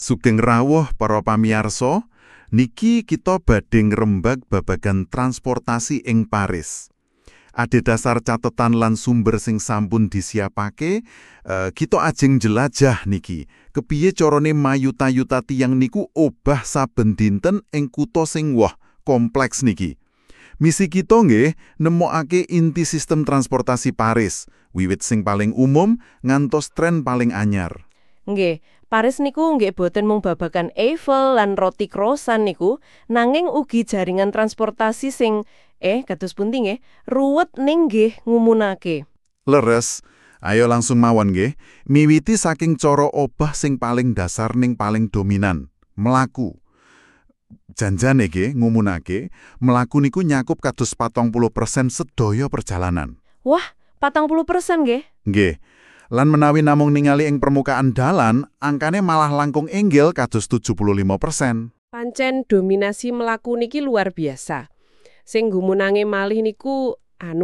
Sugeng rawuh para pamirsa, niki kita badhe ngrembag babagan transportasi ing Paris. Adhedhasar catetan lan sumber sing sampun disiapake, kita ajeng jelajah niki. Kepiye carane mayuta-yuta tiyang niku obah saben dinten ing kutha sing kompleks niki. Misi kita nggih nemokake inti sistem transportasi Paris, wiwit sing paling umum ngantos tren paling anyar. Nggih, Paris niku nggih boten mung babagan Eiffel lan roti croissant niku, nanging ugi jaringan transportasi sing kados pundi nggih, ruwet ning nggih ngumunake. Leres, ayo langsung mawon nggih, miwiti saking cara obah sing paling dasar ning paling dominan, mlaku. Janjane nggih ngumunake, mlaku niku nyakup kados 40% sedaya perjalanan. Wah, 40% nggih? Nggih. Lan menawi namung ningali ing permukaan dalan, angkane malah langkung inggil kados 75%. Pancen dominasi mlaku niki luar biasa. Sing gumunange malih niku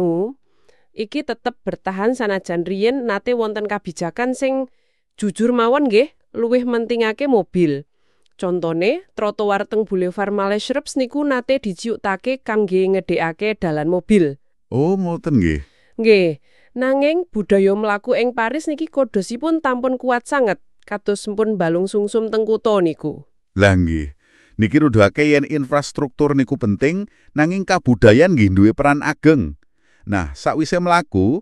iki tetep bertahan sanajan riyin nate wonten kabijakan sing jujur mawon nggih luwih mentingake mobil. Contone, trotoar teng Boulevard Malesherbes niku nate diciuktake kangge ngedhekake dalan mobil. Oh, ngoten nggih. Nggih. Nanging budaya mlaku ing Paris niki kodosipun tampun kuat sanget kados sampun balung sungsum teng kutha niku. Lah nggih. Niki nuduhake yen infrastruktur niku penting, nanging kabudayan nggih duwe peran ageng. Nah, sakwise mlaku,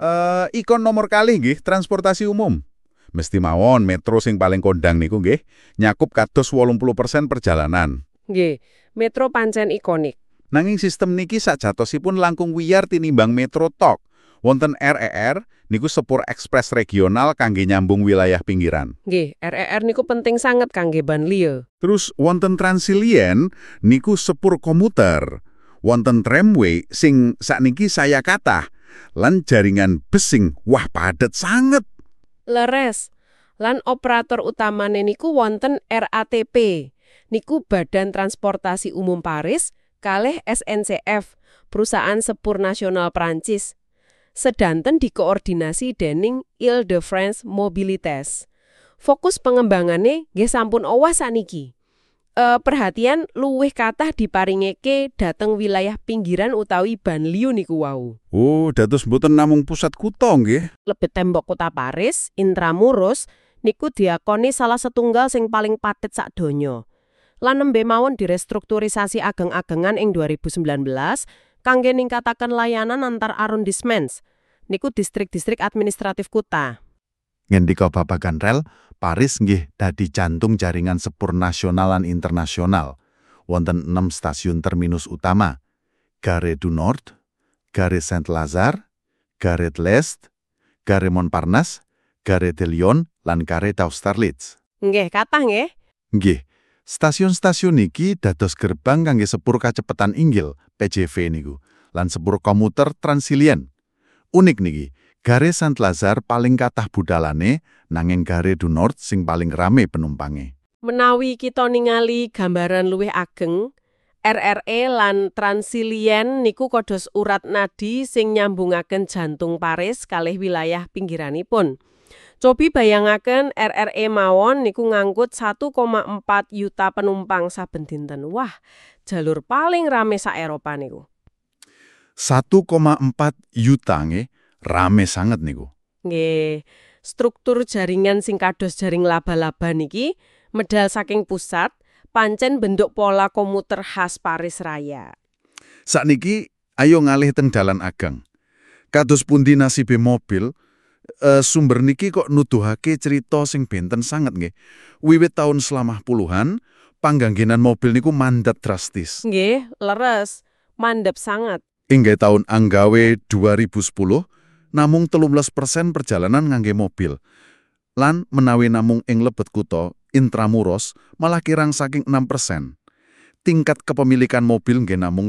ikon nomor kalih nggih transportasi umum. Mesti mawon metro sing paling kondang niku nggih, nyakup kados 80% perjalanan. Nggih, metro pancen ikonik. Nanging sistem niki sakjatosipun langkung wiyar tinimbang metro tok. Wonten RER niku sepur ekspres regional kangge nyambung wilayah pinggiran. Nggih, RER niku penting sanget kangge banlieue. Terus wonten Transilien niku sepur komuter. Wonten tramway sing sakniki saya kathah. Lan jaringan bus sing padet sanget. Leres. Lan operator utamane niku wonten RATP. Niku Badan Transportasi Umum Paris kalih SNCF, perusahaan sepur nasional Prancis. Sedanten dikoordinasi dening Île-de-France Mobilités. Fokus pengembangannya nggih sampun owah saniki. Perhatian luwih kathah diparingake dhateng wilayah pinggiran utawi banlieue niku wau. Oh, dados mboten namung pusat kutha nggih. Lebet tembok kota Paris, Intramuros niku diakoni salah setunggal sing paling padet sadonya. Lan nembe mawon direstrukturisasi ageng-agengan ing 2019 kangge ningkataken layanan antar arrondissements. Niku distrik-distrik administratif kota. Ngendika babagan rel, Paris nggih dadi jantung jaringan sepur nasional lan internasional. Wonten 6 stasiun terminus utama. Gare du Nord, Gare Saint-Lazare, Gare de l'Est, Gare Montparnasse, Gare de Lyon, lan Gare d'Austerlitz. Nggih, kathah nggih. Nggih. Stasiun-stasiun niki dados gerbang kangge sepur kacepetan inggil (PJV) niku, lan sepur komuter Transilien. Unik niki, Gare Saint-Lazare paling kathah budalane, nanging Gare du Nord sing paling rame penumpange. Menawi kita ningali gambaran luwih ageng, RRE lan Transilien niku kodos urat nadi sing nyambungaken jantung Paris kalih wilayah pinggiranipun. Cobi bayangaken RRE mawon niku ngangkut 1,4 yuta penumpang saben dinten. Wah, jalur paling rame sak Eropa niku. 1,4 yuta nggih, rame sanget niku. Nggih, struktur jaringan sing kados jaring laba-laba niki medal saking pusat, pancen bentuk pola komuter khas Paris Raya. Sakniki ayo ngalih teng dalan ageng. Kados pundi nasibe mobil? Sumber niki kok nuduhake cerita sing benten sanget nggih. Wiwit tahun selama puluhan, pangganggenan mobil niku mandhat drastis. Nggih, leres, mandhap sangat. Inggih tahun anggawe 2010, namung 13% perjalanan ngangge mobil. Lan menawi namung ing lebet kutha, Intramuros, malah kirang saking 6%. Tingkat kepemilikan mobil nggih namung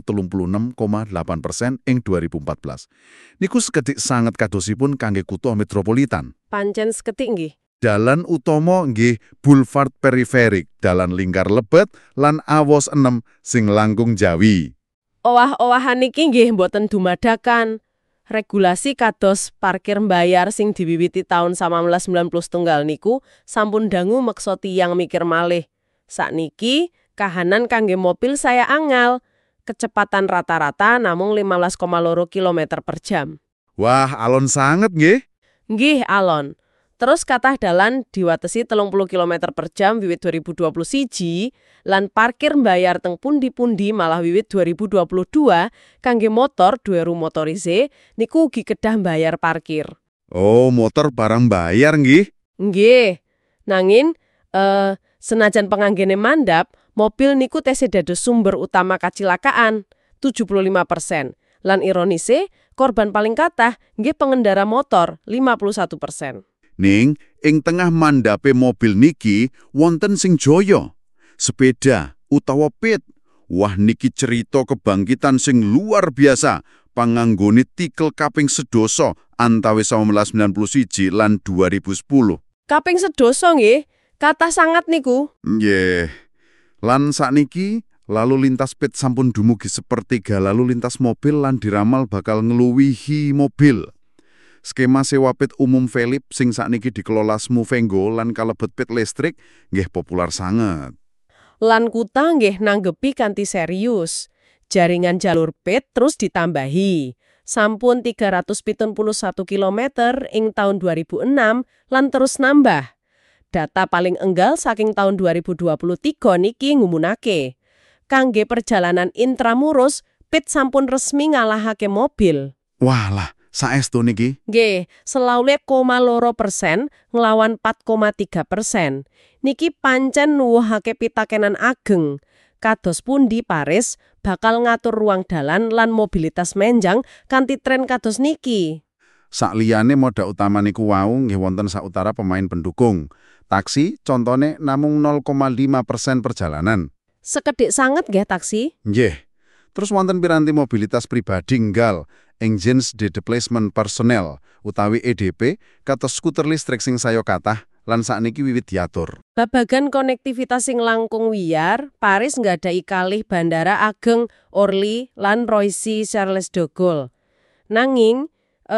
36,8% ing 2014. Niku sekedhik sanget kadosipun kangge kutha metropolitan. Pancen seketik nggih. Dalan utama nggih Boulevard Periferik, dalan lingkar lebet lan Awos 6 sing langkung Jawi. Owah-owahan niki nggih mboten dumadakan. Regulasi kados parkir mbayar sing diwiwiti taun 1990 niku sampun dangu meksa tiyang mikir malih. Sakniki kahanan kangge mobil saya angal. Kecepatan rata-rata namung 15,2 km per jam. Wah, alon sanget nggih. Nggih, alon. Terus kathah dalan diwatesi 30 km per jam wiwit 2021 lan parkir mbayar teng pundi-pundi malah wiwit 2022 kangge motor duweru motorize niku ugi kedah mbayar parkir. Oh, motor barang bayar nggih. Nggih. Nanging senajan penganggene mandap, mobil niku tesih dados sumber utama kacilakaan 75%. Lan ironise, korban paling kathah nggih pengendara motor 51%. Ning, ing tengah mandape mobil niki wonten sing joyo. Sepeda utawa pit. Wah niki cerita kebangkitan sing luar biasa. Panganggone tikel kaping sedoso antawis 1991 lan 2010. Kaping sedoso nggih, kathah sangat niku. Nggih. Lan sakniki lalu lintas pit sampun dumugi sepertiga lalu lintas mobil lan diramal bakal ngluwihi mobil. Skema sewa pit umum Velip sing sakniki dikelola Smovengo lan kalebet pit listrik nggih populer sanget. Lan kuta nggih nanggepi kanthi serius. Jaringan jalur pit terus ditambahi. Sampun 371 km ing tahun 2006 lan terus nambah. Data paling enggal saking tahun 2023 niki ngumunake. Kangge perjalanan intramurus, pit sampun resmi ngalahake mobil. Walah, saestu niki. Nggih, 12,2% nglawan 4,3%. Niki pancen nuwuhake pitakenan ageng. Kados pundi Paris bakal ngatur ruang dalan lan mobilitas menjang kanthi tren kados niki. Sakliyane moda utama niku wau nggih wonten sautara pemain pendukung. Taksi contone namung 0,5% perjalanan. Sekedhik sanget nggih taksi? Nggih. Terus wonten piranti mobilitas pribadi enggal, engines de déplacement personnel utawi EDP kados skuter listrik sing saya kathah lan sakniki wiwit diatur. Babagan konektivitas sing langkung wiyar, Paris nggadhahi kalih bandara ageng Orly lan Roissy Charles de Gaulle. Nanging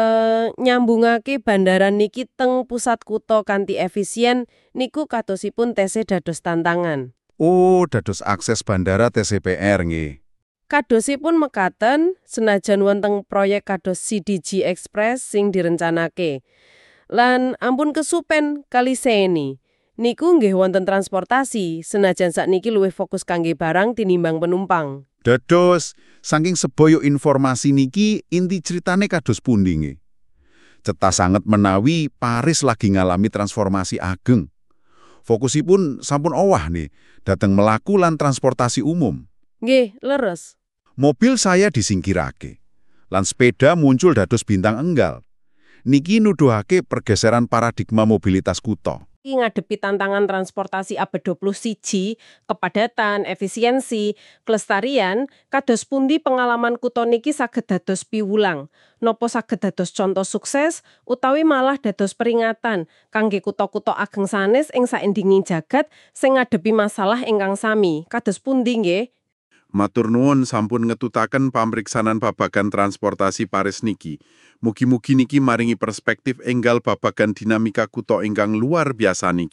nyambungake bandara niki teng pusat kutha kanthi efisien niku kadosipun tesih dados tantangan. Oh, dados akses bandara TCPR nggih. Kadosipun mekaten senajan wonten proyek kados CDG Express sing direncanake. Lan ampun kesupen kali seni. Niku nggih wonten transportasi senajan sakniki luwih fokus kangge barang tinimbang penumpang. Dados, saking seboyo informasi niki inti ceritane kados pundi nggih. Cetha sanget menawi Paris lagi ngalami transformasi ageng. Fokusipun sampun owah nih, dateng melaku lan transportasi umum. Nggih, leres. Mobil saya disingkirake, lan sepeda muncul dados bintang enggal. Niki nuduhake pergeseran paradigma mobilitas kutha. Iki ngadepi tantangan transportasi abad 21, kepadatan, efisiensi, kelestarian, kados pundi pengalaman kutha niki saged dados piwulang. Napa saged dados contoh sukses utawi malah dados peringatan kangge kutha-kutha ageng sanes ing saendinging jagat sing ngadepi masalah ingkang sami. Kados pundi nggih? Matur nuwun sampun ngetutaken pamriksanan babagan transportasi Paris niki. Mugi-mugi niki maringi perspektif enggal babagan dinamika kutha ingkang luar biasa niki.